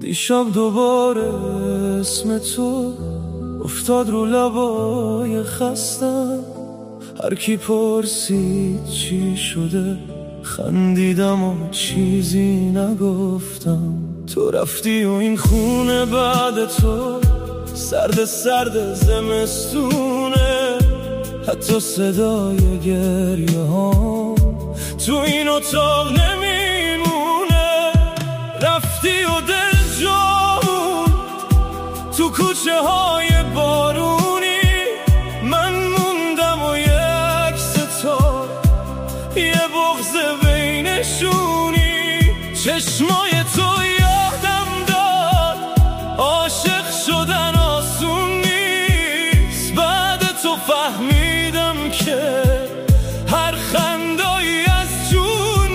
دیشب دوباره اسم تو افتاد رو لبای خستم. هر کی پرسید چی شده خندیدم و چیزی نگفتم. تو رفتی و این خونه بعد تو سرد سرد زمستونه. حتی صدای گریه ها تو این اتاق نمیمونه. رفتی و دل جامون تو کوچه های بارونی. من موندم و یه عکس تو یه بغض بینشونی. چشمای تو یادم داد عاشق شدن آسون نیست. بعد تو فهمیدم که هر خندایی از جون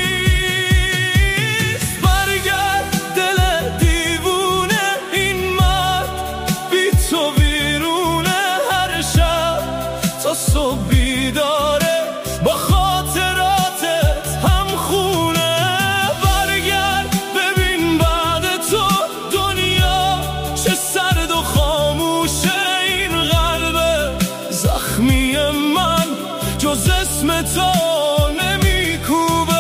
نیست. برگرد دل دیوونه، این مرد بی تو بیرونه. هر شب تا صبح بیداره با خاطراتت هم خونه. برگرد ببین بعد تو دنیا چه سرد و خاموشه. این قلب زخمی من جز اسم تو نمیکوبه.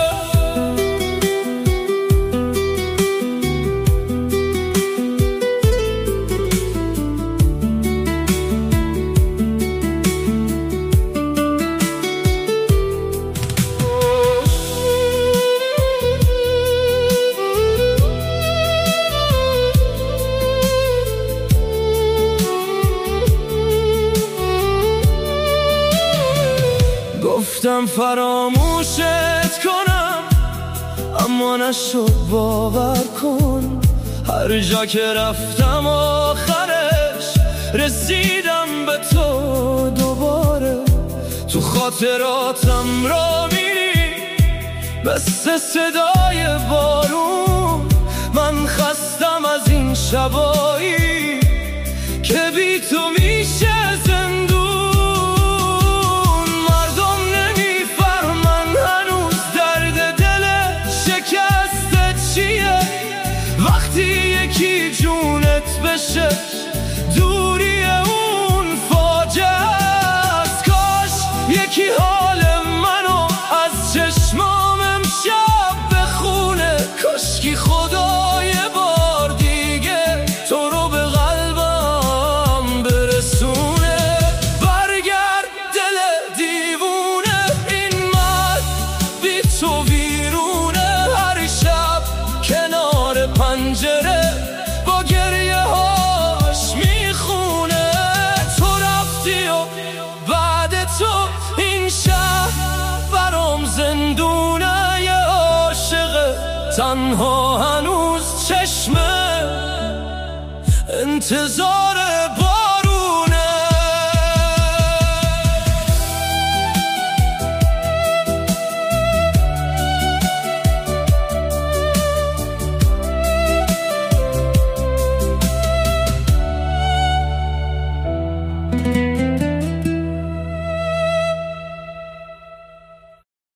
گفتم فراموشت کنم اما نشد باور کن. هر جا که رفتم آخرش رسیدم به تو دوباره. تو خاطراتم را میری مثل صدای بارون. من خستم از این شبایی که بی تو میشه زندون. یکی جونت بشه دوری اون فاجعه است. کاش یکی حال منو از چشمام امشب بخونه. کاشکی خدا یه بار دیگه تو رو به قلبم برسونه. برگرد دل دیوونه، این مرد بی تو ویرونه. هر شب کنار پنجره با گریه هاش میخونه. تو رفتی و بعد تو این شهر برام زندونه. یه عاشق تنها هنوز چشم انتظار